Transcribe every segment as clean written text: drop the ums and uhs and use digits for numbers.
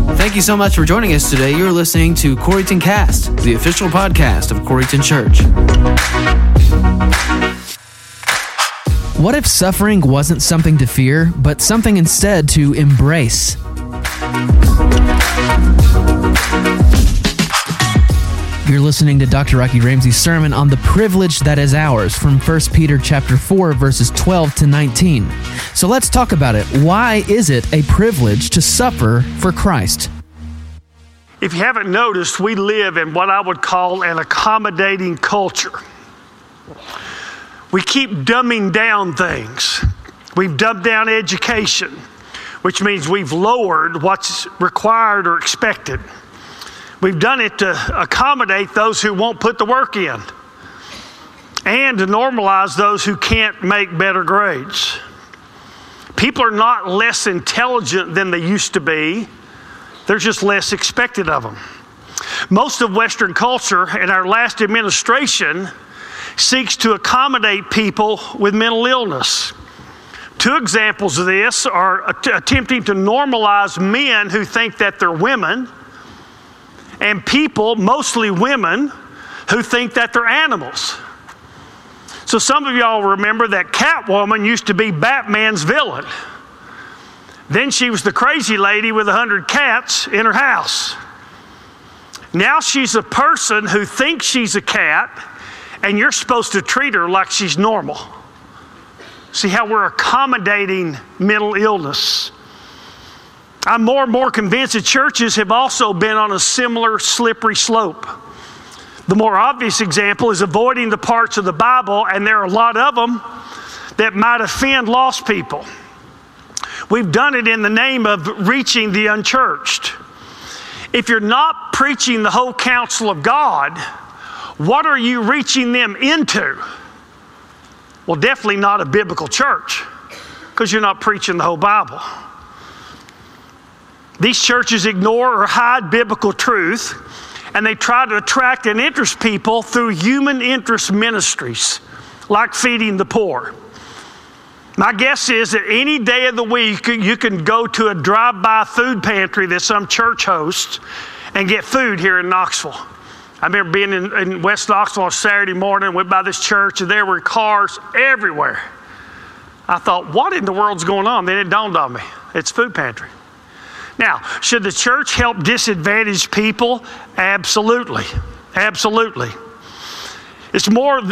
Thank you so much for joining us today. You're listening to Coreyton Cast, the official podcast of Coreyton Church. What if suffering wasn't something to fear, but something instead to embrace? You're listening to Dr. Rocky Ramsey's sermon on the privilege that is ours from 1 Peter chapter 4, verses 12 to 19. So let's talk about it. Why is it a privilege to suffer for Christ? If you haven't noticed, we live in what I would call an accommodating culture. We keep dumbing down things. We've dumbed down education, which means we've lowered what's required or expected. We've done it to accommodate those who won't put the work in and to normalize those who can't make better grades. People are not less intelligent than they used to be. There's just less expected of them. Most of Western culture and our last administration seeks to accommodate people with mental illness. Two examples of this are attempting to normalize men who think that they're women, and people, mostly women, who think that they're animals. So some of y'all remember that Catwoman used to be Batman's villain. Then she was the crazy lady with 100 cats in her house. Now she's a person who thinks she's a cat, and you're supposed to treat her like she's normal. See how we're accommodating mental illness. I'm more and more convinced that churches have also been on a similar slippery slope. The more obvious example is avoiding the parts of the Bible, and there are a lot of them, that might offend lost people. We've done it in the name of reaching the unchurched. If you're not preaching the whole counsel of God, what are you reaching them into? Well, definitely not a biblical church, because you're not preaching the whole Bible. These churches ignore or hide biblical truth, and they try to attract and interest people through human interest ministries, like feeding the poor. My guess is that any day of the week, you can go to a drive-by food pantry that some church hosts and get food here in Knoxville. I remember being in West Knoxville on Saturday morning, went by this church, and there were cars everywhere. I thought, what in the world's going on? Then it dawned on me, it's food pantry. Now, should the church help disadvantaged people? Absolutely. Absolutely. It's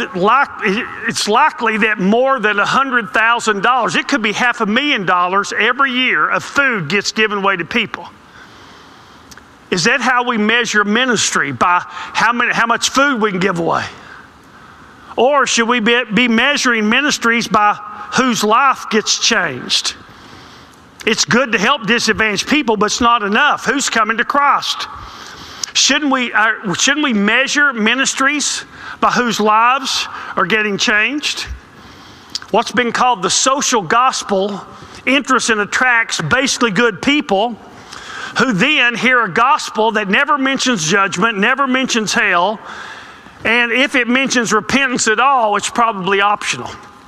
likely that more than $100,000, it could be $500,000 every year of food gets given away to people. Is that how we measure ministry? By how much food we can give away? Or should we be measuring ministries by whose life gets changed? It's good to help disadvantaged people, but it's not enough. Who's coming to Christ? Shouldn't we measure ministries by whose lives are getting changed? What's been called the social gospel interests and attracts basically good people who then hear a gospel that never mentions judgment, never mentions hell, and if it mentions repentance at all, it's probably optional.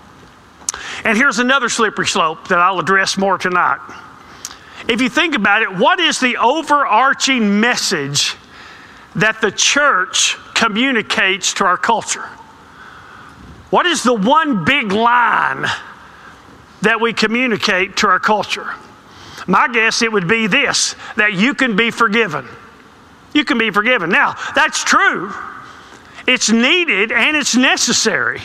And here's another slippery slope that I'll address more tonight. If you think about it, what is the overarching message that the church communicates to our culture? What is the one big line that we communicate to our culture? My guess it would be this, that you can be forgiven. You can be forgiven. Now, that's true. It's needed and it's necessary.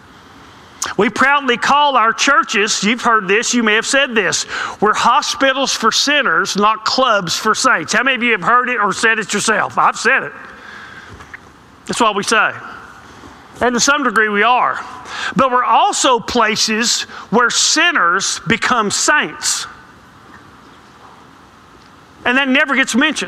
We proudly call our churches, you've heard this, you may have said this, we're hospitals for sinners, not clubs for saints. How many of you have heard it or said it yourself? I've said it. That's what we say. And to some degree we are. But we're also places where sinners become saints. And that never gets mentioned.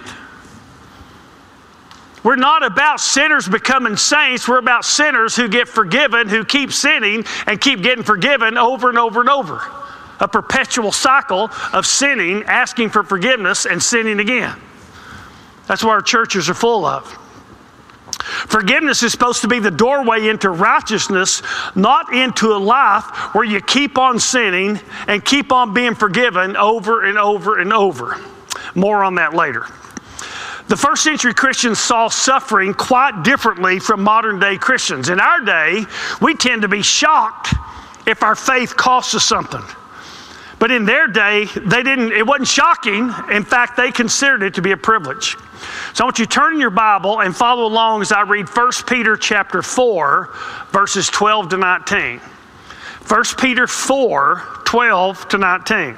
We're not about sinners becoming saints. We're about sinners who get forgiven, who keep sinning and keep getting forgiven over and over and over. A perpetual cycle of sinning, asking for forgiveness, and sinning again. That's what our churches are full of. Forgiveness is supposed to be the doorway into righteousness, not into a life where you keep on sinning and keep on being forgiven over and over and over. More on that later. The first century Christians saw suffering quite differently from modern day Christians. In our day, we tend to be shocked if our faith costs us something. But in their day, it wasn't shocking. In fact, they considered it to be a privilege. So I want you to turn in your Bible and follow along as I read 1 Peter chapter 4, verses 12 to 19. 1 Peter 4, 12 to 19.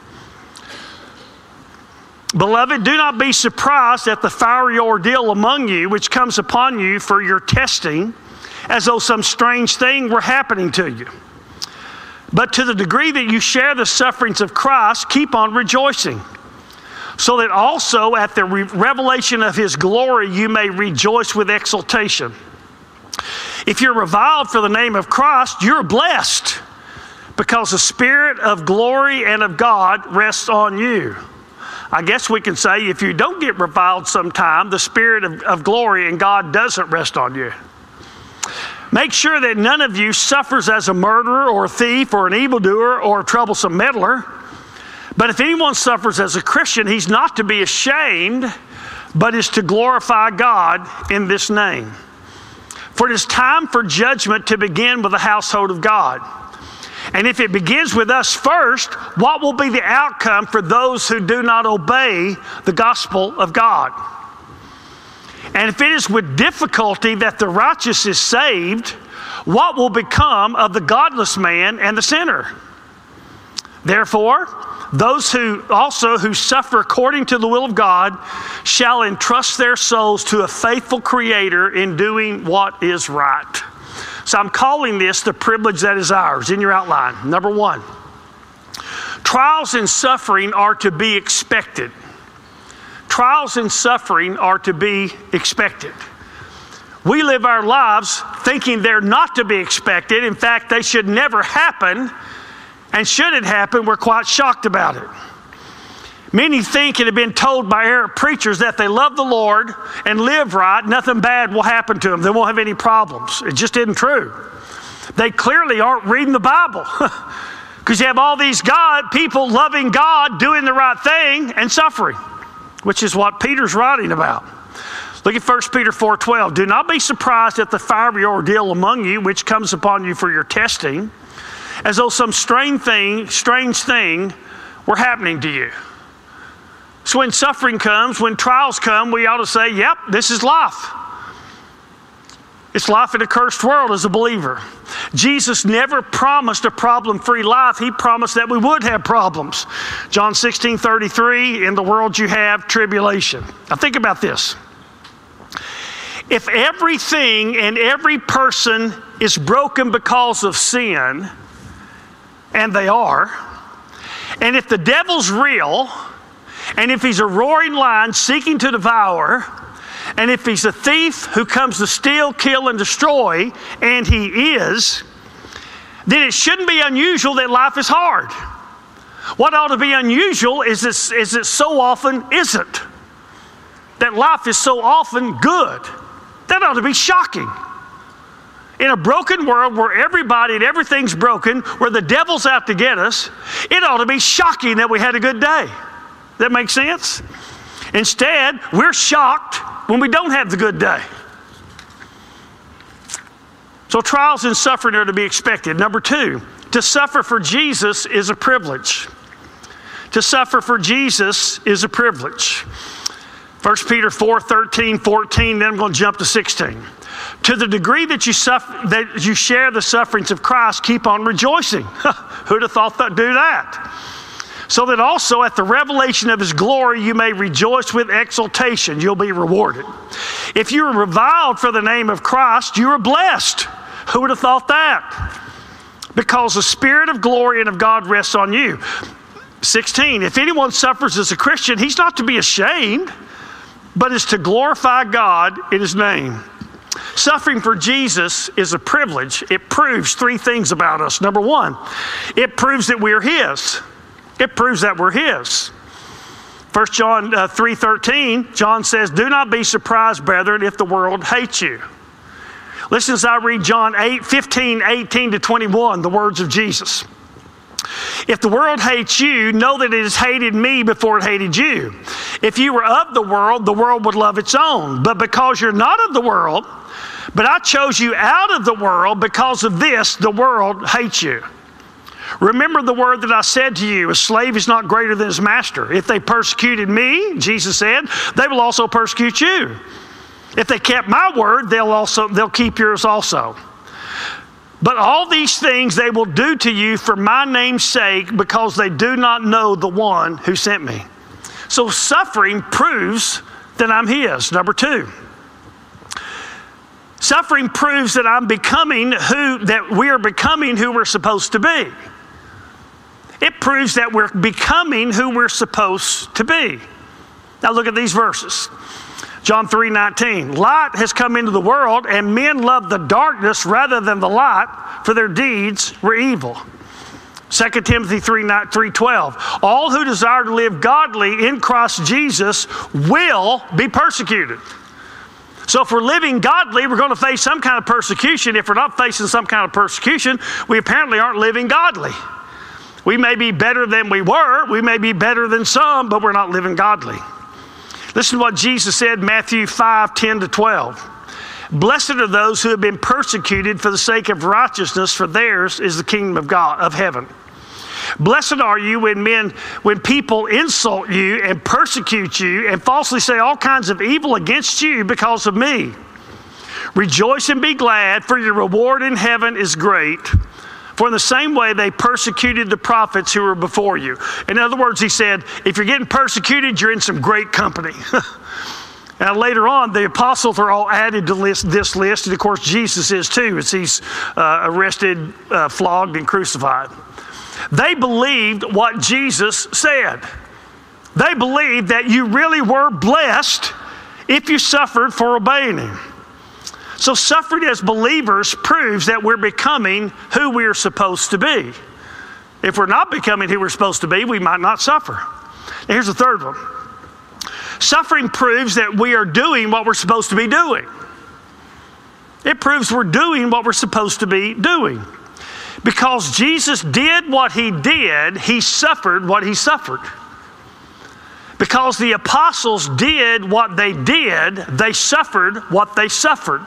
Beloved, do not be surprised at the fiery ordeal among you, which comes upon you for your testing, as though some strange thing were happening to you. But to the degree that you share the sufferings of Christ, keep on rejoicing, so that also at the revelation of his glory you may rejoice with exultation. If you're reviled for the name of Christ, you're blessed, because the Spirit of glory and of God rests on you. I guess we can say if you don't get reviled sometime, the Spirit of glory and God doesn't rest on you. Make sure that none of you suffers as a murderer or a thief or an evildoer or a troublesome meddler. But if anyone suffers as a Christian, he's not to be ashamed, but is to glorify God in this name. For it is time for judgment to begin with the household of God. And if it begins with us first, what will be the outcome for those who do not obey the gospel of God? And if it is with difficulty that the righteous is saved, what will become of the godless man and the sinner? Therefore, those who suffer according to the will of God shall entrust their souls to a faithful Creator in doing what is right. So I'm calling this the privilege that is ours in your outline. Number one, trials and suffering are to be expected. Trials and suffering are to be expected. We live our lives thinking they're not to be expected. In fact, they should never happen. And should it happen, we're quite shocked about it. Many think and have been told by errant preachers that they love the Lord and live right, nothing bad will happen to them. They won't have any problems. It just isn't true. They clearly aren't reading the Bible because you have all these people loving God, doing the right thing, and suffering, which is what Peter's writing about. Look at 1 Peter 4:12. Do not be surprised at the fiery ordeal among you, which comes upon you for your testing, as though some strange thing were happening to you. So when suffering comes, when trials come, we ought to say, yep, this is life. It's life in a cursed world as a believer. Jesus never promised a problem-free life. He promised that we would have problems. John 16:33, in the world you have tribulation. Now think about this. If everything and every person is broken because of sin, and they are, and if the devil's real, and if he's a roaring lion seeking to devour, and if he's a thief who comes to steal, kill, and destroy, and he is, then it shouldn't be unusual that life is hard. What ought to be unusual is it so often isn't. That life is so often good. That ought to be shocking. In a broken world where everybody and everything's broken, where the devil's out to get us, it ought to be shocking that we had a good day. That makes sense? Instead, we're shocked when we don't have the good day. So trials and suffering are to be expected. Number two, to suffer for Jesus is a privilege. To suffer for Jesus is a privilege. 1 Peter 4:13, 14, then I'm going to jump to 16. To the degree that you share the sufferings of Christ, keep on rejoicing. Who'd have thought that do that? So that also at the revelation of his glory you may rejoice with exultation. You'll be rewarded. If you are reviled for the name of Christ, you are blessed. Who would have thought that? Because the Spirit of glory and of God rests on you. 16, if anyone suffers as a Christian, he's not to be ashamed, but is to glorify God in his name. Suffering for Jesus is a privilege. It proves three things about us. Number one, it proves that we're his. It proves that we're his. 1 John 3:13, John says, do not be surprised, brethren, if the world hates you. Listen as I read John 8:15, 18-21, the words of Jesus. If the world hates you, know that it has hated me before it hated you. If you were of the world would love its own. But because you're not of the world, but I chose you out of the world, because of this, the world hates you. Remember the word that I said to you, a slave is not greater than his master. If they persecuted me, Jesus said, they will also persecute you. If they kept my word, they'll keep yours also. But all these things they will do to you for my name's sake, because they do not know the one who sent me. So suffering proves that I'm his. Number two, suffering proves that we are becoming who we're supposed to be. It proves that we're becoming who we're supposed to be. Now look at these verses. John 3:19, light has come into the world, and men love the darkness rather than the light, for their deeds were evil. 2 Timothy 3:12, all who desire to live godly in Christ Jesus will be persecuted. So if we're living godly, we're going to face some kind of persecution. If we're not facing some kind of persecution, we apparently aren't living godly. We may be better than we were, we may be better than some, but we're not living godly. Listen to what Jesus said in Matthew 5:10-12. Blessed are those who have been persecuted for the sake of righteousness, for theirs is the kingdom of God, of heaven. Blessed are you when people insult you and persecute you and falsely say all kinds of evil against you because of me. Rejoice and be glad, for your reward in heaven is great. For in the same way they persecuted the prophets who were before you. In other words, he said, if you're getting persecuted, you're in some great company. Now later on, the apostles are all added to this list, and of course Jesus is too, as he's arrested, flogged, and crucified. They believed what Jesus said. They believed that you really were blessed if you suffered for obeying him. So suffering as believers proves that we're becoming who we're supposed to be. If we're not becoming who we're supposed to be, we might not suffer. Now here's the third one. Suffering proves that we are doing what we're supposed to be doing. It proves we're doing what we're supposed to be doing. Because Jesus did what he did, he suffered what he suffered. Because the apostles did what they did, they suffered what they suffered.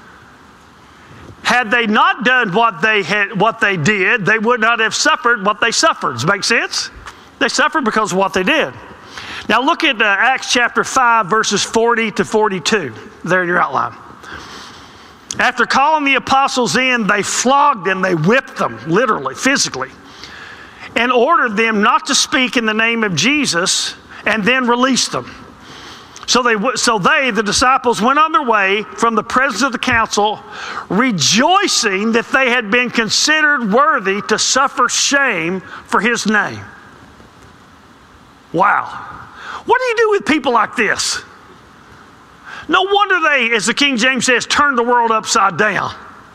Had they not done what they did, they would not have suffered what they suffered. Does that make sense? They suffered because of what they did. Now look at Acts chapter 5, verses 40-42, there in your outline. After calling the apostles in, they flogged them, they whipped them, literally, physically, and ordered them not to speak in the name of Jesus, and then released them. So the disciples, went on their way from the presence of the council, rejoicing that they had been considered worthy to suffer shame for his name. Wow. What do you do with people like this? No wonder they, as the King James says, turn the world upside down.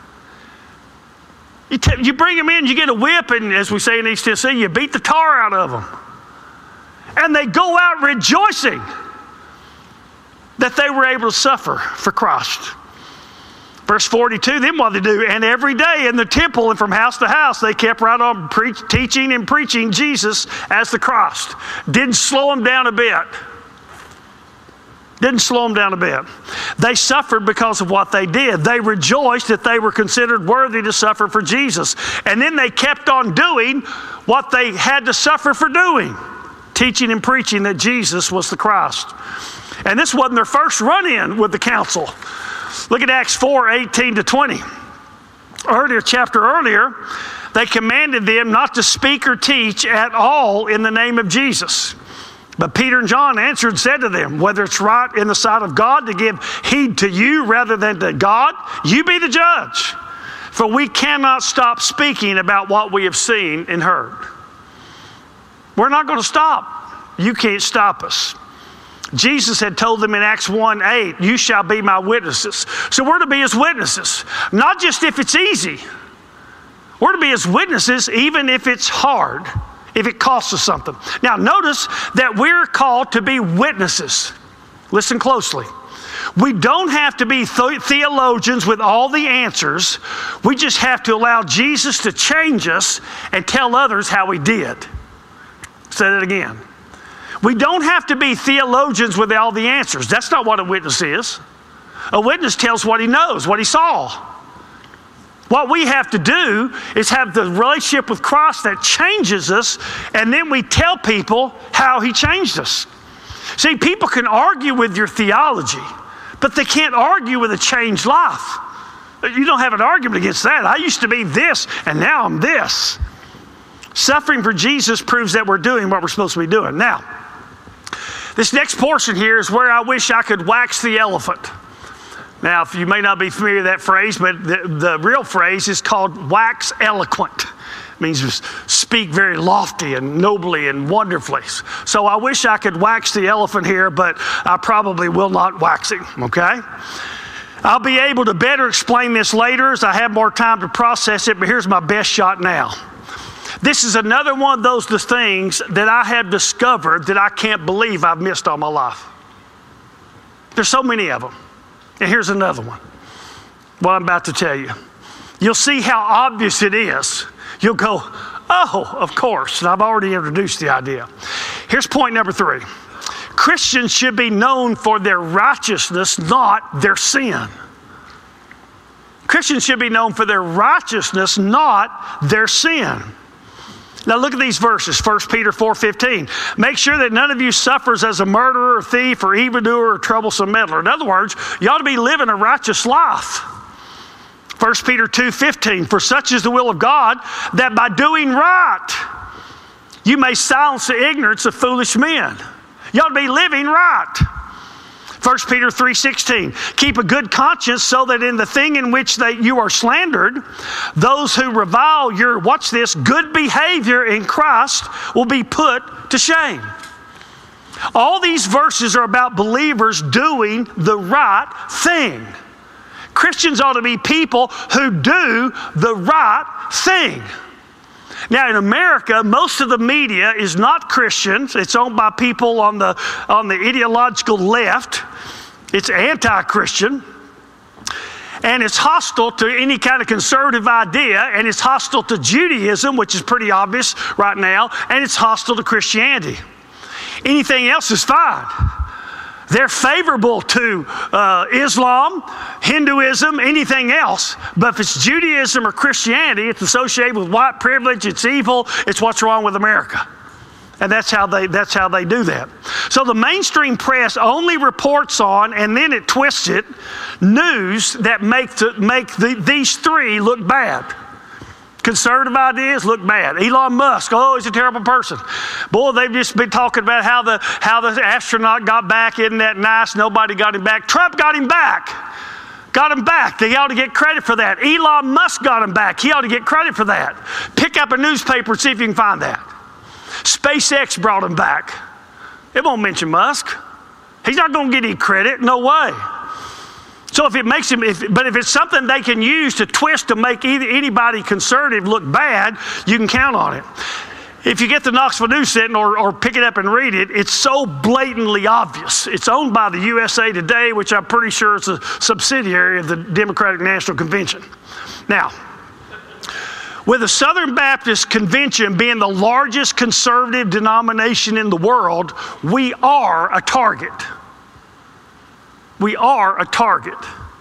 You bring them in, you get a whip, and as we say in East Tennessee, you beat the tar out of them. And they go out rejoicing that they were able to suffer for Christ. Verse 42, then what did they do? And every day in the temple and from house to house, they kept right on teaching and preaching Jesus as the Christ. Didn't slow them down a bit. Didn't slow them down a bit. They suffered because of what they did. They rejoiced that they were considered worthy to suffer for Jesus. And then they kept on doing what they had to suffer for doing, teaching and preaching that Jesus was the Christ. And this wasn't their first run-in with the council. Look at Acts 4:18-20. Chapter earlier, they commanded them not to speak or teach at all in the name of Jesus. But Peter and John answered and said to them, whether it's right in the sight of God to give heed to you rather than to God, you be the judge. For we cannot stop speaking about what we have seen and heard. We're not going to stop. You can't stop us. Jesus had told them in Acts 1:8, you shall be my witnesses. So we're to be his witnesses, not just if it's easy. We're to be his witnesses even if it's hard, if it costs us something. Now notice that we're called to be witnesses. Listen closely. We don't have to be theologians with all the answers. We just have to allow Jesus to change us and tell others how he did. Say that again. We don't have to be theologians with all the answers. That's not what a witness is. A witness tells what he knows, what he saw. What we have to do is have the relationship with Christ that changes us, and then we tell people how he changed us. See, people can argue with your theology, but they can't argue with a changed life. You don't have an argument against that. I used to be this, and now I'm this. Suffering for Jesus proves that we're doing what we're supposed to be doing. Now, this next portion here is where I wish I could wax the elephant. Now, if you may not be familiar with that phrase, but the real phrase is called wax eloquent. It means to speak very lofty and nobly and wonderfully. So I wish I could wax the elephant here, but I probably will not wax him, okay? I'll be able to better explain this later as I have more time to process it, but here's my best shot now. This is another one of those things that I have discovered that I can't believe I've missed all my life. There's so many of them. And here's another one, what I'm about to tell you. You'll see how obvious it is. You'll go, oh, of course. And I've already introduced the idea. Here's point number 3. Christians should be known for their righteousness, not their sin. Christians should be known for their righteousness, not their sin. Now look at these verses, 1 Peter 4:15. Make sure that none of you suffers as a murderer, or thief, or evildoer, or troublesome meddler. In other words, you ought to be living a righteous life. 1 Peter 2:15. For such is the will of God, that by doing right, you may silence the ignorance of foolish men. You ought to be living right. 1 Peter 3:16, keep a good conscience so that in the thing in which you are slandered, those who revile your, watch this, good behavior in Christ will be put to shame. All these verses are about believers doing the right thing. Christians ought to be people who do the right thing. Now in America, most of the media is not Christians. It's owned by people on the ideological left. It's anti-Christian. And it's hostile to any kind of conservative idea, and it's hostile to Judaism, which is pretty obvious right now, and it's hostile to Christianity. Anything else is fine. They're favorable to Islam, Hinduism, anything else. But if it's Judaism or Christianity, it's associated with white privilege, it's evil, it's what's wrong with America. And that's how they do that. So the mainstream press only reports on, and then it twists it, news that make these three look bad. Conservative ideas look bad. Elon Musk, oh, he's a terrible person. Boy, they've just been talking about how the astronaut got back. Isn't that nice? Nobody got him back. Trump got him back. Got him back. They ought to get credit for that. Elon Musk got him back. He ought to get credit for that. Pick up a newspaper and see if you can find that. SpaceX brought him back. It won't mention Musk. He's not going to get any credit. No way. So if it makes him, but if it's something they can use to twist to make anybody conservative look bad, you can count on it. If you get the Knoxville News Sentinel or pick it up and read it, it's so blatantly obvious. It's owned by the USA Today, which I'm pretty sure is a subsidiary of the Democratic National Convention. Now, with the Southern Baptist Convention being the largest conservative denomination in the world, we are a target. We are a target.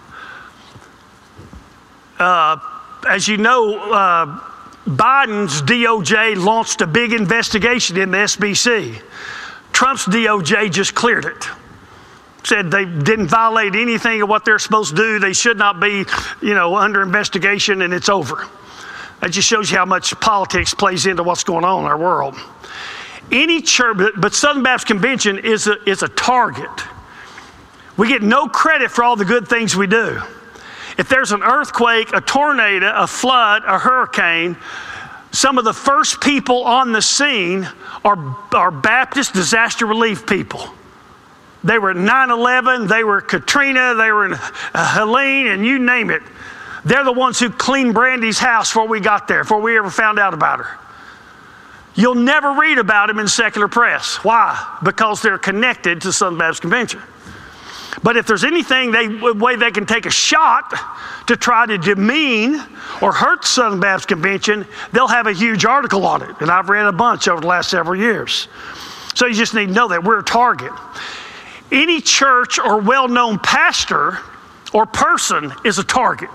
As you know, Biden's DOJ launched a big investigation in the SBC. Trump's DOJ just cleared it. Said they didn't violate anything of what they're supposed to do. They should not be, under investigation, and it's over. That just shows you how much politics plays into what's going on in our world. Any church, but Southern Baptist Convention is a target. We get no credit for all the good things we do. If there's an earthquake, a tornado, a flood, a hurricane, some of the first people on the scene are Baptist disaster relief people. They were at 9/11, they were Katrina, they were in Helene, and you name it. They're the ones who cleaned Brandy's house before we got there, before we ever found out about her. You'll never read about them in secular press. Why? Because they're connected to Southern Baptist Convention. But if there's anything way they can take a shot to try to demean or hurt Southern Baptist Convention, they'll have a huge article on it. And I've read a bunch over the last several years. So you just need to know that we're a target. Any church or well-known pastor or person is a target.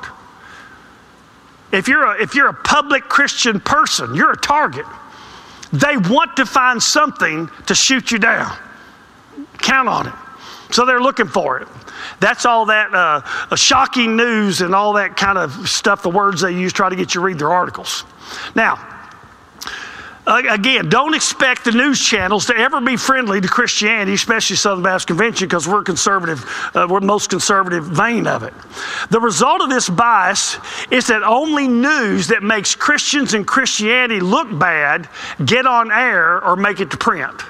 If you're a public Christian person, you're a target. They want to find something to shoot you down. Count on it. So they're looking for it. That's all that shocking news and all that kind of stuff, the words they use, try to get you to read their articles. Now, again, don't expect the news channels to ever be friendly to Christianity, especially Southern Baptist Convention, because we're conservative. We're the most conservative vein of it. The result of this bias is that only news that makes Christians and Christianity look bad get on air or make it to print.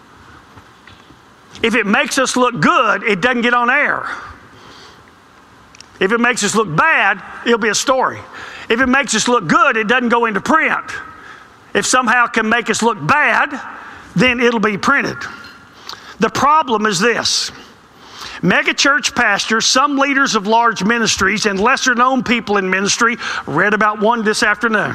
If it makes us look good, it doesn't get on air. If it makes us look bad, it'll be a story. If it makes us look good, it doesn't go into print. If somehow it can make us look bad, then it'll be printed. The problem is this. Megachurch pastors, some leaders of large ministries, and lesser known people in ministry, read about one this afternoon,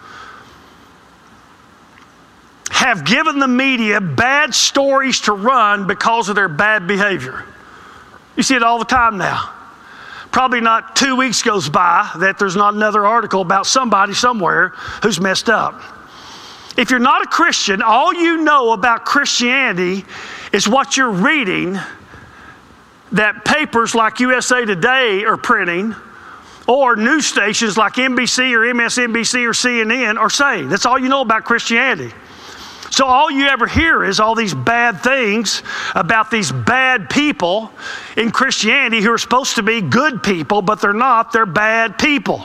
have given the media bad stories to run because of their bad behavior. You see it all the time now. Probably not 2 weeks goes by that there's not another article about somebody somewhere who's messed up. If you're not a Christian, all you know about Christianity is what you're reading that papers like USA Today are printing, or news stations like NBC or MSNBC or CNN are saying. That's all you know about Christianity. So all you ever hear is all these bad things about these bad people in Christianity who are supposed to be good people, but they're not. They're bad people.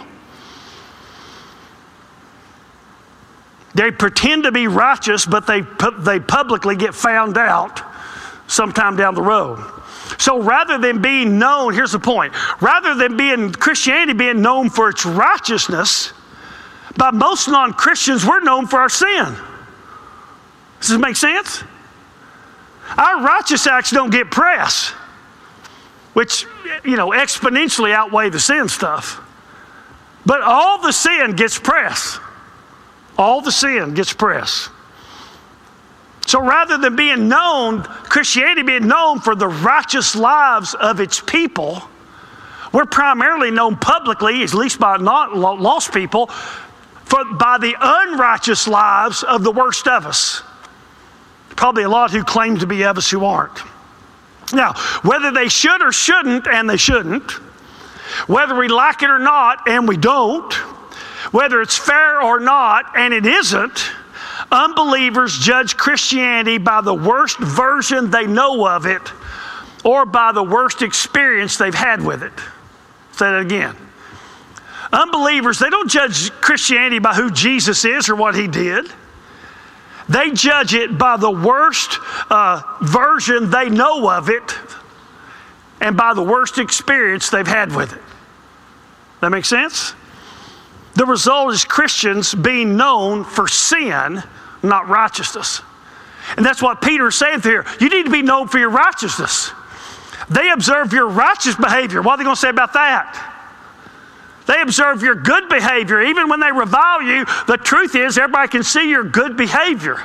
They pretend to be righteous, but they publicly get found out sometime down the road. So rather than being known, here's the point, rather than Christianity being known for its righteousness, by most non-Christians, we're known for our sin. Does this make sense? Our righteous acts don't get press, which, exponentially outweigh the sin stuff. But all the sin gets press. All the sin gets press. So rather than being known, Christianity being known for the righteous lives of its people, we're primarily known publicly, at least by not lost people, by the unrighteous lives of the worst of us. Probably a lot who claim to be of us who aren't. Now, whether they should or shouldn't, and they shouldn't, whether we like it or not, and we don't, whether it's fair or not, and it isn't, unbelievers judge Christianity by the worst version they know of it or by the worst experience they've had with it. Say that again. Unbelievers, they don't judge Christianity by who Jesus is or what he did. They judge it by the worst version they know of it and by the worst experience they've had with it. That make sense? The result is Christians being known for sin, not righteousness. And that's what Peter is saying here. You need to be known for your righteousness. They observe your righteous behavior. What are they going to say about that? They observe your good behavior. Even when they revile you, the truth is everybody can see your good behavior.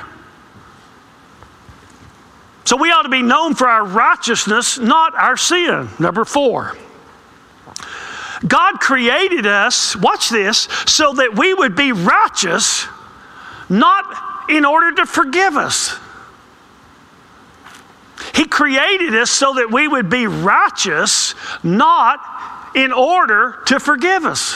So we ought to be known for our righteousness, not our sin. Number 4. God created us, watch this, so that we would be righteous, not in order to forgive us. He created us so that we would be righteous, not in order to forgive us.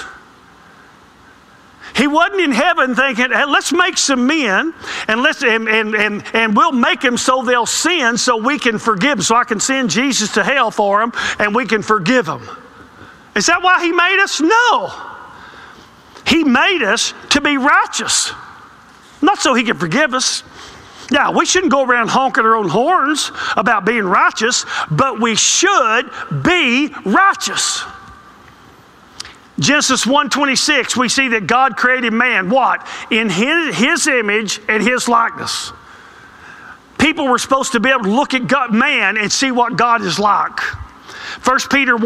He wasn't in heaven thinking, hey, let's make some men and we'll make them so they'll sin so we can forgive them, so I can send Jesus to hell for them and we can forgive them. Is that why he made us? No. He made us to be righteous, not so he can forgive us. Now, we shouldn't go around honking our own horns about being righteous, but we should be righteous. Genesis 1:26, we see that God created man, what? In his image and his likeness. People were supposed to be able to look at God, man, and see what God is like. 1 Peter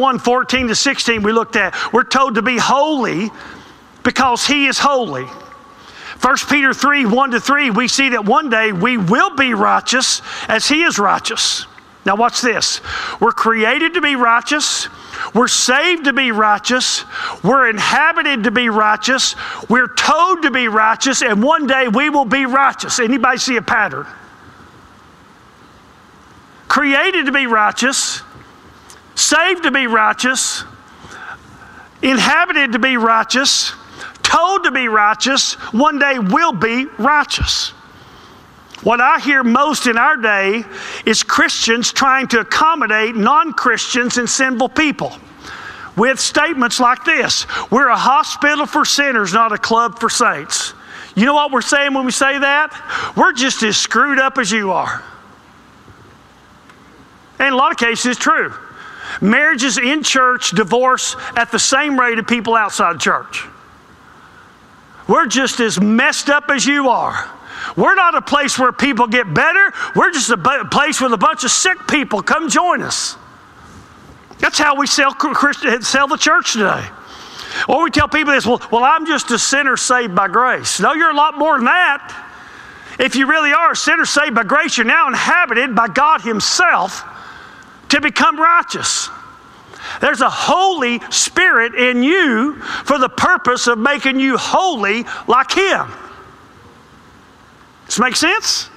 1:14-16 we looked at. We're told to be holy because he is holy. 1 Peter 3, 1-3, we see that one day we will be righteous as he is righteous. Now watch this. We're created to be righteous. We're saved to be righteous. We're inhabited to be righteous. We're told to be righteous, and one day we will be righteous. Anybody see a pattern? Created to be righteous, saved to be righteous, inhabited to be righteous, told to be righteous, one day will be righteous. What I hear most in our day is Christians trying to accommodate non-Christians and sinful people with statements like this: we're a hospital for sinners, not a club for saints. You know what we're saying when we say that? We're just as screwed up as you are. And in a lot of cases, it's true. Marriages in church divorce at the same rate of people outside church. We're just as messed up as you are. We're not a place where people get better. We're just a place with a bunch of sick people. Come join us. That's how we sell the church today. Or we tell people this, well, I'm just a sinner saved by grace. No, you're a lot more than that. If you really are a sinner saved by grace, you're now inhabited by God himself to become righteous. There's a Holy Spirit in you for the purpose of making you holy like him. Does this make sense?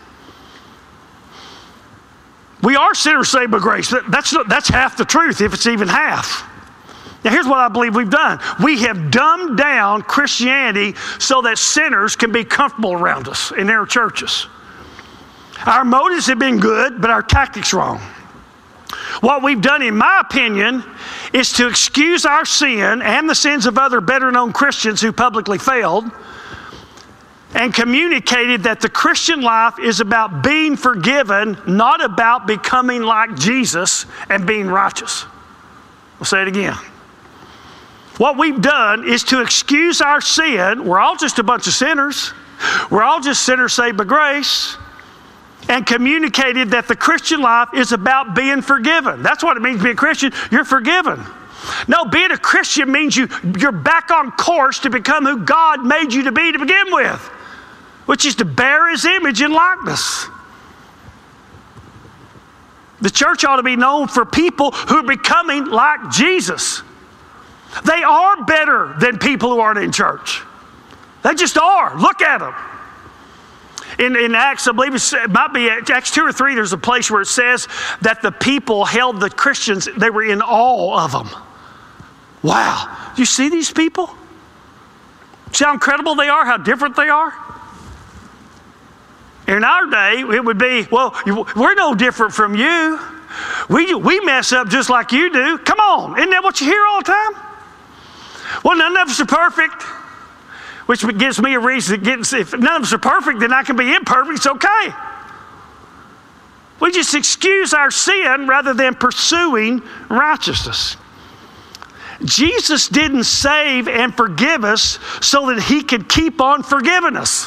We are sinners saved by grace. That's half the truth, if it's even half. Now here's what I believe we've done. We have dumbed down Christianity so that sinners can be comfortable around us in their churches. Our motives have been good, but our tactics wrong. What we've done, in my opinion, is to excuse our sin and the sins of other better-known Christians who publicly failed, and communicated that the Christian life is about being forgiven, not about becoming like Jesus and being righteous. I'll say it again. What we've done is to excuse our sin. We're all just a bunch of sinners. We're all just sinners saved by grace. And communicated that the Christian life is about being forgiven. That's what it means to be a Christian. You're forgiven. No, being a Christian means you're back on course to become who God made you to be to begin with, which is to bear his image and likeness. The church ought to be known for people who are becoming like Jesus. They are better than people who aren't in church. They just are. Look at them. In Acts, I believe it might be Acts 2 or 3, there's a place where it says that the people held the Christians, they were in awe of them. Wow. Do you see these people? See how incredible they are, how different they are? In our day, it would be, well, we're no different from you. We mess up just like you do. Come on. Isn't that what you hear all the time? Well, none of us are perfect. Which gives me a reason if none of us are perfect, then I can be imperfect. It's okay. We just excuse our sin rather than pursuing righteousness. Jesus didn't save and forgive us so that he could keep on forgiving us.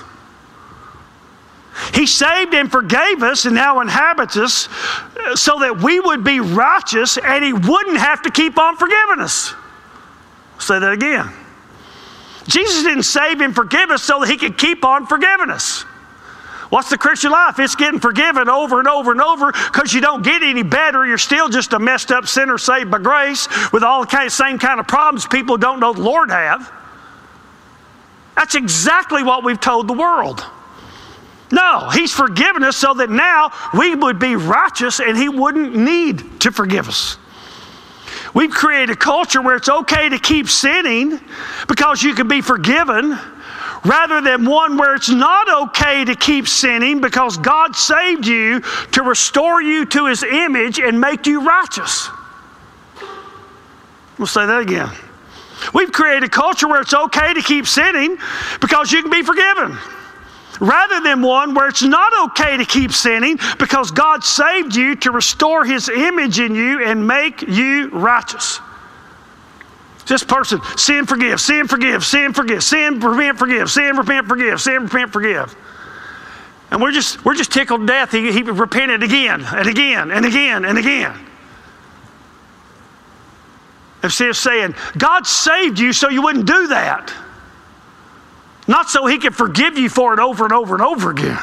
He saved and forgave us and now inhabits us so that we would be righteous and he wouldn't have to keep on forgiving us. I'll say that again. Jesus didn't save and forgive us so that he could keep on forgiving us. What's the Christian life? It's getting forgiven over and over and over because you don't get any better. You're still just a messed up sinner saved by grace with all the same kind of problems people who don't know the Lord have. That's exactly what we've told the world. No, he's forgiven us so that now we would be righteous and he wouldn't need to forgive us. We've created a culture where it's okay to keep sinning because you can be forgiven, rather than one where it's not okay to keep sinning because God saved you to restore you to his image and make you righteous. We'll say that again. We've created a culture where it's okay to keep sinning because you can be forgiven, rather than one where it's not okay to keep sinning because God saved you to restore his image in you and make you righteous. This person, sin, forgive, sin, forgive, sin, forgive, sin, repent, forgive, sin, repent, forgive, sin, repent, forgive. And we're just tickled to death. He repented again and again and again and again. Instead of saying, God saved you so you wouldn't do that. Not so he can forgive you for it over and over and over again.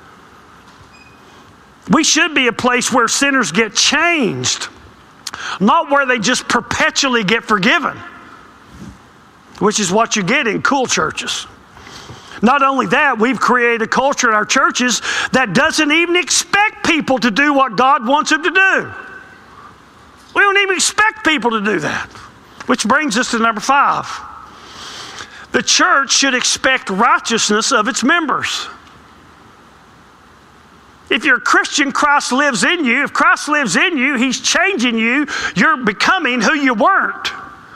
We should be a place where sinners get changed, not where they just perpetually get forgiven, which is what you get in cool churches. Not only that, we've created a culture in our churches that doesn't even expect people to do what God wants them to do. We don't even expect people to do that. Which brings us to number 5. The church should expect righteousness of its members. If you're a Christian, Christ lives in you. If Christ lives in you, He's changing you. You're becoming who you weren't.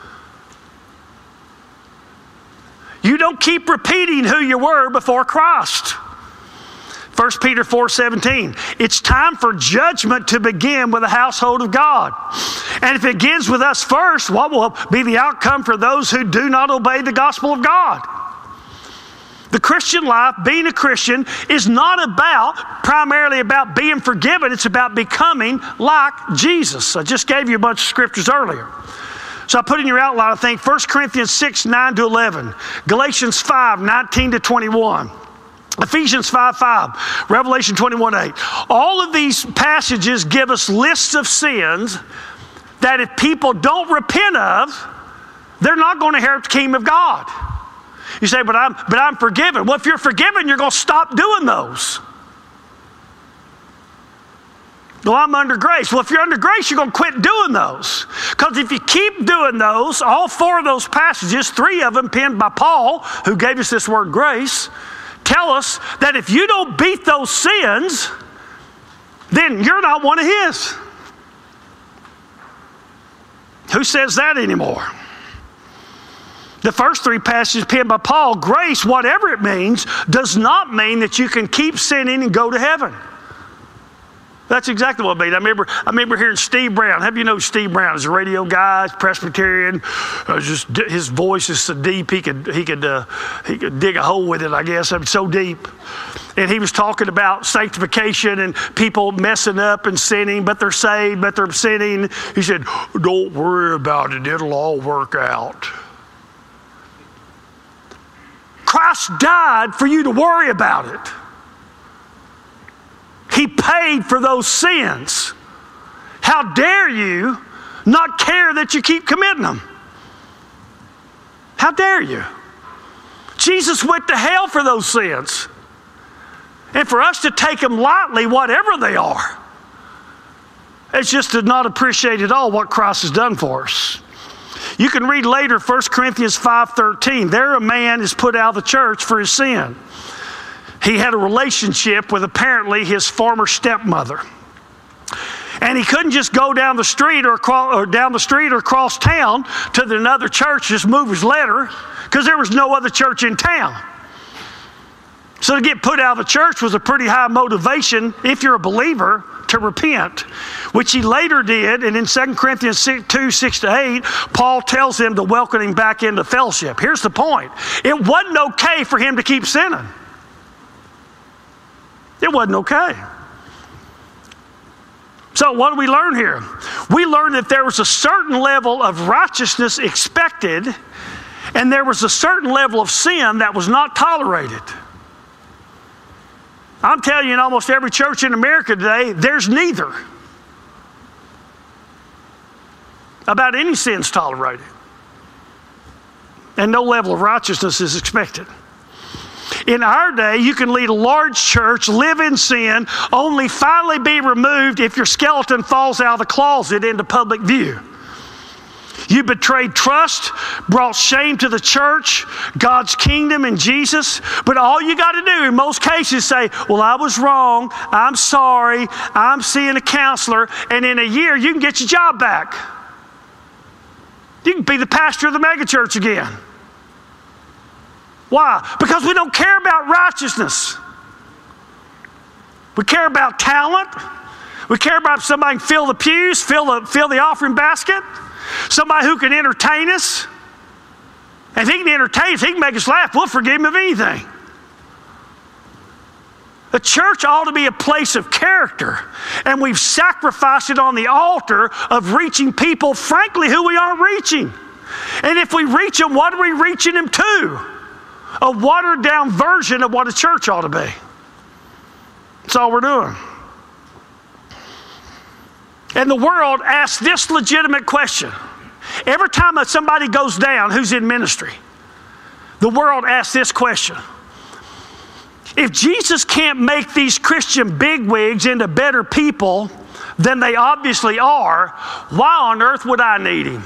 You don't keep repeating who you were before Christ. 1 Peter 4:17. It's time for judgment to begin with the household of God. And if it begins with us first, what will be the outcome for those who do not obey the gospel of God? The Christian life, being a Christian, is not primarily about being forgiven. It's about becoming like Jesus. I just gave you a bunch of scriptures earlier. So I put in your outline, I think, 1 Corinthians 6:9-11, Galatians 5:19-21, Ephesians 5:5, Revelation 21:8. All of these passages give us lists of sins that if people don't repent of, they're not going to inherit the kingdom of God. You say, but I'm forgiven. Well, if you're forgiven, you're going to stop doing those. Well, I'm under grace. Well, if you're under grace, you're going to quit doing those. Because if you keep doing those, all 4 of those passages, 3 of them penned by Paul, who gave us this word grace, tell us that if you don't beat those sins, then you're not one of His. Who says that anymore? The first 3 passages penned by Paul, grace, whatever it means, does not mean that you can keep sinning and go to heaven. That's exactly what it means. I remember hearing Steve Brown. Have you know Steve Brown? He's a radio guy, he's Presbyterian. His voice is so deep he could dig a hole with it, I guess. It's so deep. And he was talking about sanctification and people messing up and sinning, but they're saved, but they're sinning. He said, "Don't worry about it. It'll all work out." Christ died for you to worry about it. He paid for those sins. How dare you not care that you keep committing them? How dare you? Jesus went to hell for those sins. And for us to take them lightly, whatever they are, it's just to not appreciate at all what Christ has done for us. You can read later 1 Corinthians 5:13. There a man is put out of the church for his sin. He had a relationship with apparently his former stepmother. And he couldn't just go down the street or across town to another church, just move his letter, because there was no other church in town. So to get put out of the church was a pretty high motivation, if you're a believer, to repent, which he later did. And in 2 Corinthians 2:6-8, Paul tells him to welcome him back into fellowship. Here's the point. It wasn't okay for him to keep sinning. It wasn't okay. So what do we learn here? We learn that there was a certain level of righteousness expected, and there was a certain level of sin that was not tolerated. I'm telling you, in almost every church in America today, there's neither. About any sin's tolerated. And no level of righteousness is expected. In our day, you can lead a large church, live in sin, only finally be removed if your skeleton falls out of the closet into public view. You betrayed trust, brought shame to the church, God's kingdom, and Jesus. But all you got to do in most cases say, well, I was wrong, I'm sorry, I'm seeing a counselor, and in a year you can get your job back. You can be the pastor of the megachurch again. Why? Because we don't care about righteousness. We care about talent. We care about somebody who can fill the pews, fill the offering basket. Somebody who can entertain us. And if he can entertain us, he can make us laugh, we'll forgive him of anything. The church ought to be a place of character. And we've sacrificed it on the altar of reaching people, frankly, who we aren't reaching. And if we reach them, what are we reaching them to? a watered down version of what a church ought to be. That's all we're doing. And the world asks this legitimate question. Every time that somebody goes down who's in ministry, the world asks this question. If Jesus can't make these Christian bigwigs into better people than they obviously are, why on earth would I need him?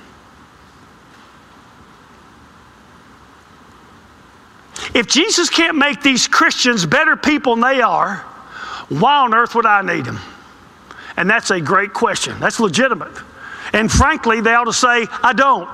If Jesus can't make these Christians better people than they are, why on earth would I need him? And that's a great question. That's legitimate. And frankly, they ought to say, I don't.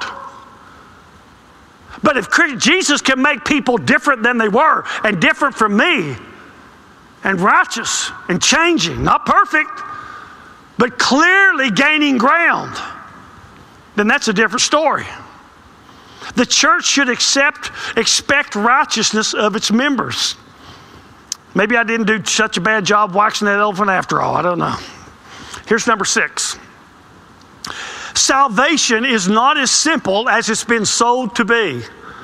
But if Jesus can make people different than they were and different from me and righteous and changing, not perfect, but clearly gaining ground, then that's a different story. The church should expect righteousness of its members. Maybe I didn't do such a bad job waxing that elephant after all. I don't know. Here's number 6. Salvation is not as simple as it's been sold to be.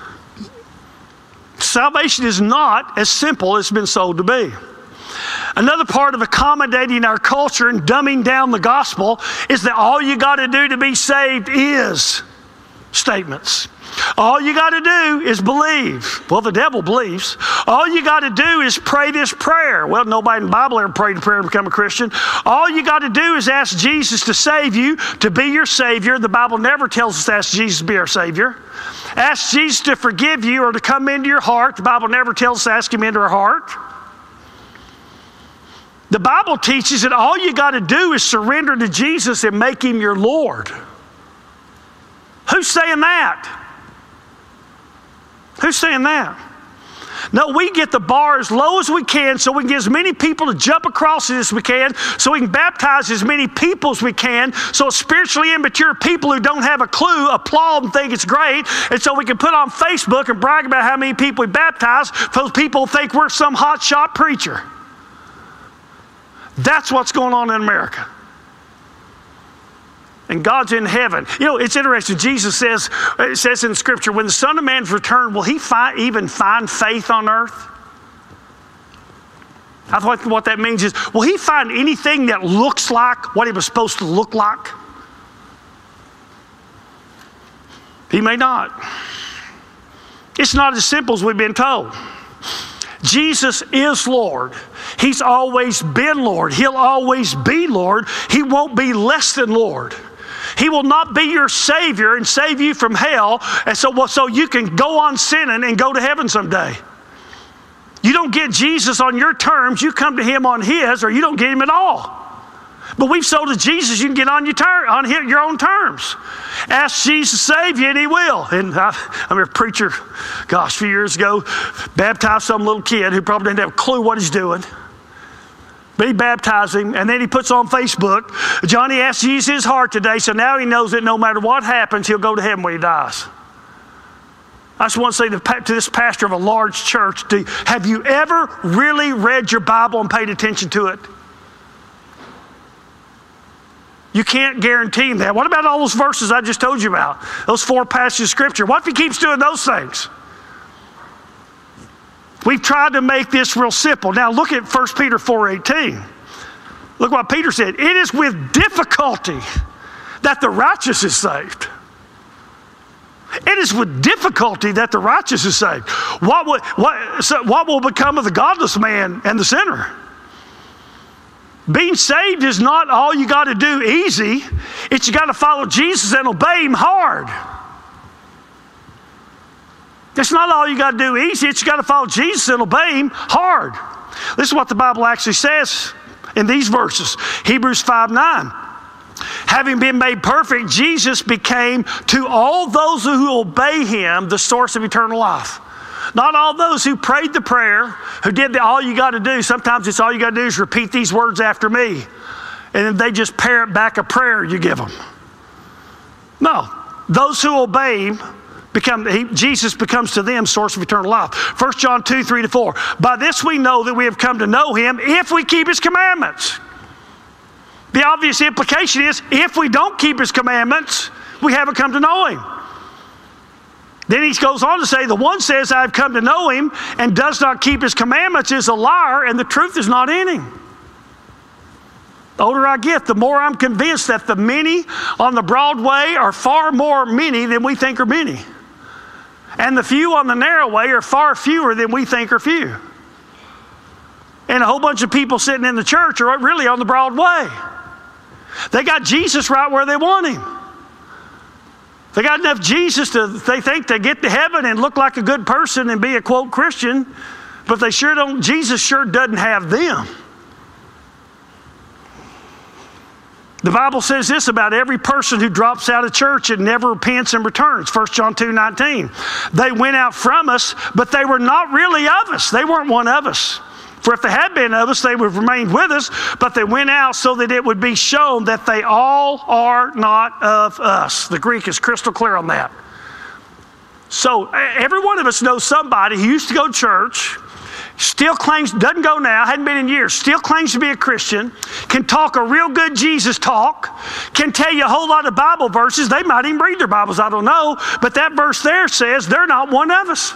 Salvation is not as simple as it's been sold to be. Another part of accommodating our culture and dumbing down the gospel is that all you got to do to be saved is statements. All you got to do is believe. Well, the devil believes. All you got to do is pray this prayer. Well, nobody in the Bible ever prayed a prayer to become a Christian. All you got to do is ask Jesus to save you, to be your Savior. The Bible never tells us to ask Jesus to be our Savior. Ask Jesus to forgive you or to come into your heart. The Bible never tells us to ask him into our heart. The Bible teaches that all you got to do is surrender to Jesus and make him your Lord. Who's saying that? Who's saying that? No, we get the bar as low as we can so we can get as many people to jump across it as we can, so we can baptize as many people as we can, so spiritually immature people who don't have a clue applaud and think it's great, and so we can put on Facebook and brag about how many people we baptize, so people think we're some hotshot preacher. That's what's going on in America. And God's in heaven. You know, it's interesting. Jesus says, it says in Scripture, when the Son of Man's return, will he even find faith on earth? I thought what that means is, will he find anything that looks like what he was supposed to look like? He may not. It's not as simple as we've been told. Jesus is Lord. He's always been Lord. He'll always be Lord. He won't be less than Lord. He will not be your Savior and save you from hell, and so you can go on sinning and go to heaven someday. You don't get Jesus on your terms. You come to him on his, or you don't get him at all. But we've sold to Jesus, you can get on your own terms. Ask Jesus to save you, and he will. And I remember a preacher, a few years ago, baptized some little kid who probably didn't have a clue what he's doing. But he baptized him, and then he puts on Facebook, Johnny asked Jesus his heart today, so now he knows that no matter what happens, he'll go to heaven when he dies. I just want to say to this pastor of a large church, have you ever really read your Bible and paid attention to it? You can't guarantee him that. What about all those verses I just told you about? Those 4 passages of Scripture. What if he keeps doing those things? We've tried to make this real simple. Now look at 1 Peter 4:18. Look what Peter said. It is with difficulty that the righteous is saved. It is with difficulty that the righteous is saved. What will become of the godless man and the sinner? Being saved is not all you got to do easy. It's you got to follow Jesus and obey him hard. It's not all you got to do easy. It's you got to follow Jesus and obey him hard. This is what the Bible actually says in these verses. Hebrews 5:9. Having been made perfect, Jesus became to all those who obey him the source of eternal life. Not all those who prayed the prayer, who did all you got to do. Sometimes it's all you got to do is repeat these words after me. And then they just parrot back a prayer you give them. No. Those who obey him, Jesus becomes to them source of eternal life. 1 John 2:3-4. By this we know that we have come to know him if we keep his commandments. The obvious implication is if we don't keep his commandments, we haven't come to know him. Then he goes on to say, the one says, I've come to know him and does not keep his commandments is a liar, and the truth is not in him. The older I get, the more I'm convinced that the many on the broad way are far more many than we think are many. And the few on the narrow way are far fewer than we think are few. And a whole bunch of people sitting in the church are really on the broad way. They got Jesus right where they want him. They got enough Jesus they think to get to heaven and look like a good person and be a quote Christian, but they sure don't, Jesus sure doesn't have them. The Bible says this about every person who drops out of church and never repents and returns. 1 John 2:19. They went out from us, but they were not really of us. They weren't one of us. For if they had been of us, they would have remained with us, but they went out so that it would be shown that they all are not of us. The Greek is crystal clear on that. So every one of us knows somebody who used to go to church, still claims, doesn't go now, hadn't been in years, still claims to be a Christian, can talk a real good Jesus talk, can tell you a whole lot of Bible verses. They might even read their Bibles, I don't know, but that verse there says they're not one of us.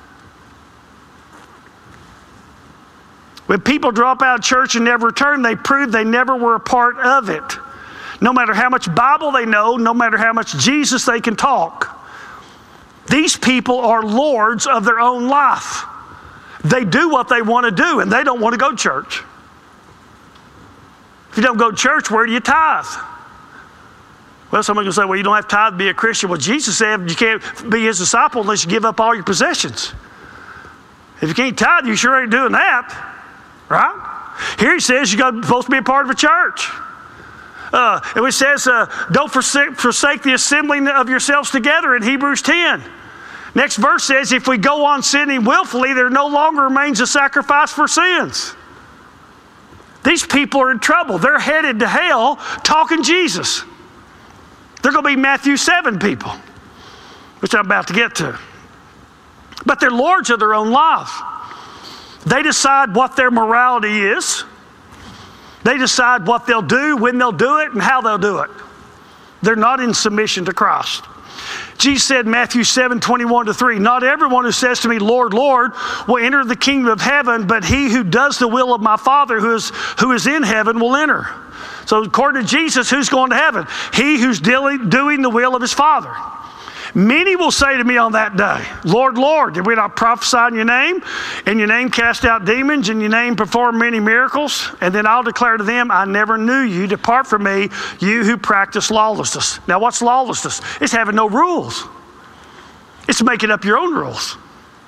When people drop out of church and never return, they prove they never were a part of it. No matter how much Bible they know, no matter how much Jesus they can talk. These people are lords of their own life. They do what they want to do, and they don't want to go to church. If you don't go to church, where do you tithe? Well, somebody can say, well, you don't have to tithe to be a Christian. Well, Jesus said you can't be his disciple unless you give up all your possessions. If you can't tithe, you sure ain't doing that. Right? Here he says you're supposed to be a part of a church. And it says, don't forsake the assembling of yourselves together in Hebrews 10. Next verse says, if we go on sinning willfully, there no longer remains a sacrifice for sins. These people are in trouble. They're headed to hell talking Jesus. They're going to be Matthew 7 people, which I'm about to get to. But they're lords of their own life. They decide what their morality is. They decide what they'll do, when they'll do it, and how they'll do it. They're not in submission to Christ. Jesus said in Matthew 7:21-3, not everyone who says to me, Lord, Lord, will enter the kingdom of heaven, but he who does the will of my Father who is in heaven will enter. So according to Jesus, who's going to heaven? He who's doing the will of his Father. Many will say to me on that day, Lord, Lord, did we not prophesy in your name? In your name cast out demons, in your name perform many miracles? And then I'll declare to them, I never knew you. Depart from me, you who practice lawlessness. Now, what's lawlessness? It's having no rules. It's making up your own rules.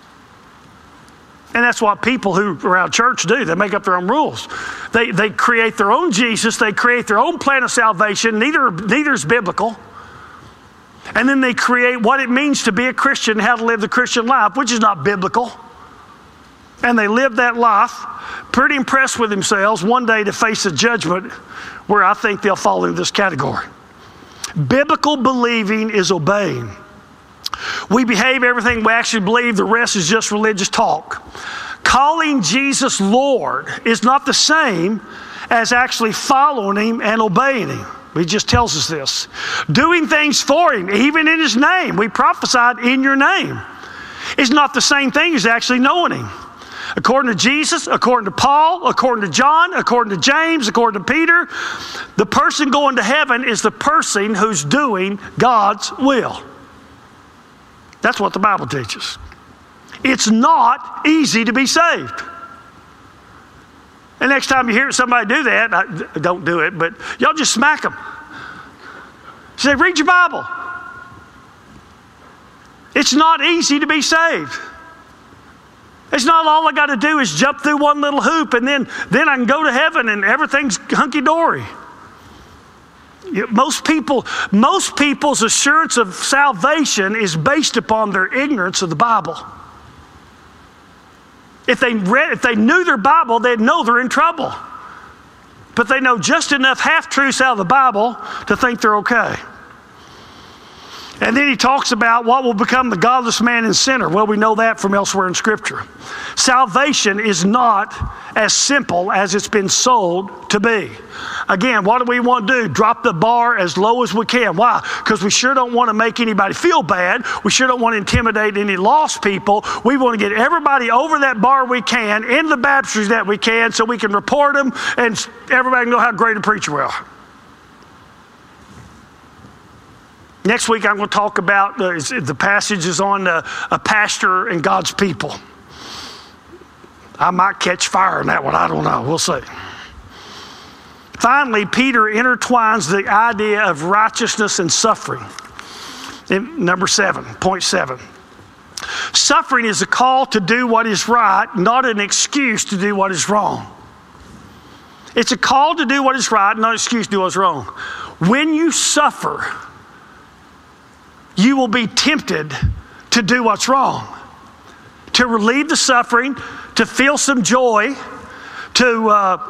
And that's what people who are out of church do. They make up their own rules. They create their own Jesus. They create their own plan of salvation. Neither is biblical. And then they create what it means to be a Christian, how to live the Christian life, which is not biblical. And they live that life, pretty impressed with themselves, one day to face a judgment where I think they'll fall into this category. Biblical believing is obeying. We behave everything we actually believe, the rest is just religious talk. Calling Jesus Lord is not the same as actually following him and obeying him. He just tells us this. Doing things for him, even in his name. We prophesied in your name. It's not the same thing as actually knowing him. According to Jesus, according to Paul, according to John, according to James, according to Peter, the person going to heaven is the person who's doing God's will. That's what the Bible teaches. It's not easy to be saved. And next time you hear somebody do that, don't do it, but y'all just smack them. Say, read your Bible. It's not easy to be saved. It's not all I got to do is jump through one little hoop and then I can go to heaven and everything's hunky-dory. Most people's assurance of salvation is based upon their ignorance of the Bible. If they knew their Bible, they'd know they're in trouble. But they know just enough half-truths out of the Bible to think they're okay. And then he talks about what will become the godless man and sinner. Well, we know that from elsewhere in Scripture. Salvation is not as simple as it's been sold to be. Again, what do we want to do? Drop the bar as low as we can. Why? Because we sure don't want to make anybody feel bad. We sure don't want to intimidate any lost people. We want to get everybody over that bar we can, in the baptistry that we can, so we can report them and everybody can know how great a preacher we are. Next week, I'm going to talk about the passages on a pastor and God's people. I might catch fire in that one. I don't know. We'll see. Finally, Peter intertwines the idea of righteousness and suffering. In number 7, point 7. Suffering is a call to do what is right, not an excuse to do what is wrong. It's a call to do what is right, not an excuse to do what is wrong. When you suffer, you will be tempted to do what's wrong, to relieve the suffering, to feel some joy, to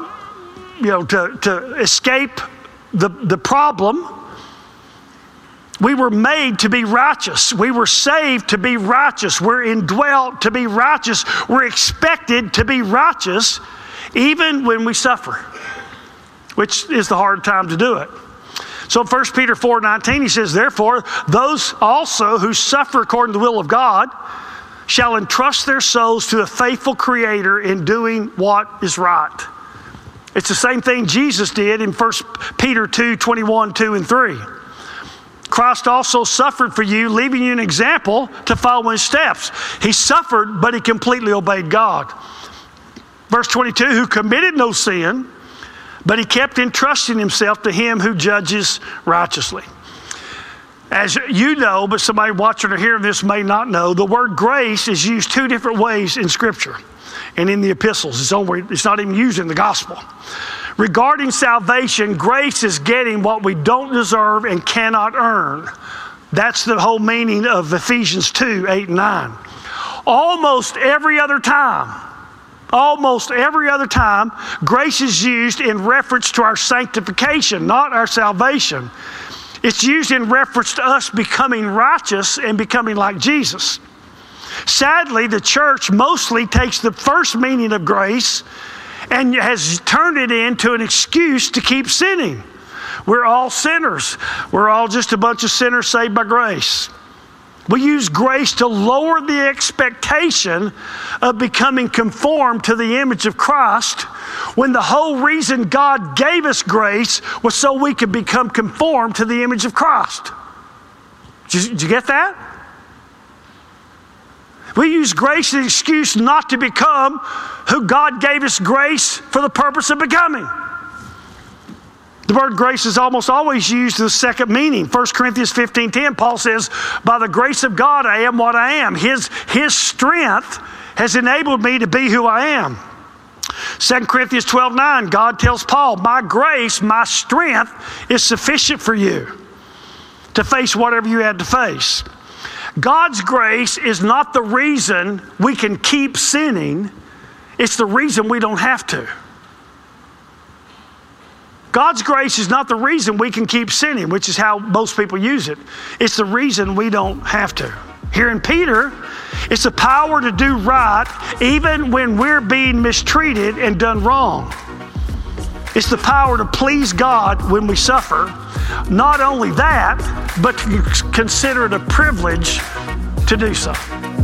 escape the problem. We were made to be righteous. We were saved to be righteous. We're indwelt to be righteous. We're expected to be righteous even when we suffer, which is the hard time to do it. So 1 Peter 4:19, he says, therefore, those also who suffer according to the will of God shall entrust their souls to a faithful Creator in doing what is right. It's the same thing Jesus did in 1 Peter 2:21, 2 and 3. Christ also suffered for you, leaving you an example to follow in his steps. He suffered, but he completely obeyed God. Verse 22, who committed no sin, but he kept entrusting himself to him who judges righteously. As you know, but somebody watching or hearing this may not know, the word grace is used 2 different ways in Scripture and in the epistles. It's not even used in the gospel. Regarding salvation, grace is getting what we don't deserve and cannot earn. That's the whole meaning of Ephesians 2:8 and 9. Almost every other time, grace is used in reference to our sanctification, not our salvation. It's used in reference to us becoming righteous and becoming like Jesus. Sadly, the church mostly takes the first meaning of grace and has turned it into an excuse to keep sinning. We're all sinners. We're all just a bunch of sinners saved by grace. We use grace to lower the expectation of becoming conformed to the image of Christ, when the whole reason God gave us grace was so we could become conformed to the image of Christ. Did you get that? We use grace as an excuse not to become who God gave us grace for the purpose of becoming. The word grace is almost always used as a second meaning. 1 Corinthians 15:10, Paul says, by the grace of God, I am what I am. His strength has enabled me to be who I am. 2 Corinthians 12:9, God tells Paul, my grace, my strength is sufficient for you to face whatever you had to face. God's grace is not the reason we can keep sinning. It's the reason we don't have to. God's grace is not the reason we can keep sinning, which is how most people use it. It's the reason we don't have to. Here in Peter, it's the power to do right even when we're being mistreated and done wrong. It's the power to please God when we suffer. Not only that, but to consider it a privilege to do so.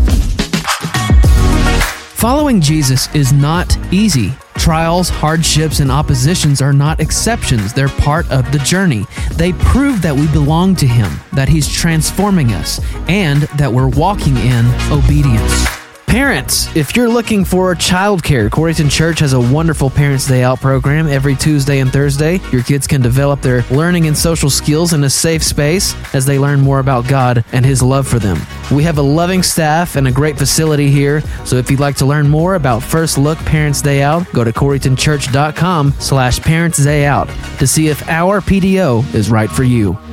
Following Jesus is not easy. Trials, hardships, and oppositions are not exceptions. They're part of the journey. They prove that we belong to Him, that He's transforming us, and that we're walking in obedience. Parents, if you're looking for childcare, Coreyton Church has a wonderful Parents' Day Out program every Tuesday and Thursday. Your kids can develop their learning and social skills in a safe space as they learn more about God and His love for them. We have a loving staff and a great facility here, so if you'd like to learn more about First Look Parents' Day Out, go to CoreytonChurch.com/ParentsDayOut to see if our PDO is right for you.